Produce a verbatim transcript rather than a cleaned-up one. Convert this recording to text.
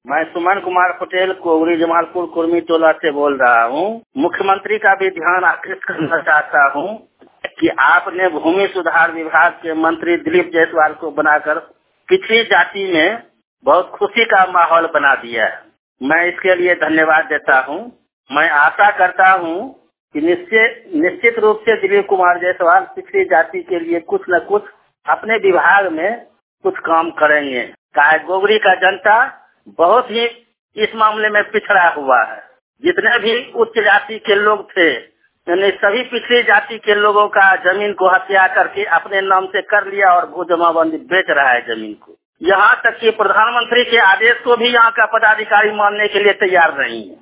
मैं सुमन कुमार पटेल कोवरी जमालपुर कुर्मी टोला से बोल रहा हूँ। मुख्यमंत्री का भी ध्यान आकृष्ट करना चाहता हूँ कि आपने भूमि सुधार विभाग के मंत्री दिलीप जायसवाल को बनाकर पिछड़ी जाति में बहुत खुशी का माहौल बना दिया है। मैं इसके लिए धन्यवाद देता हूँ। मैं आशा करता हूँ कि निश्चित निश्चित रूप से दिलीप कुमार जायसवाल पिछड़ी जाति के लिए कुछ न कुछ अपने विभाग में कुछ काम करेंगे। क्या गोगरी का जनता बहुत ही इस मामले में पिछड़ा हुआ है। जितने भी उच्च जाति के लोग थे, यानी सभी पिछड़ी जाति के लोगों का जमीन को हत्या करके अपने नाम से कर लिया और भू जमाबंदी बेच रहा है जमीन को। यहाँ तक कि प्रधानमंत्री के आदेश को भी यहाँ का पदाधिकारी मानने के लिए तैयार नहीं है।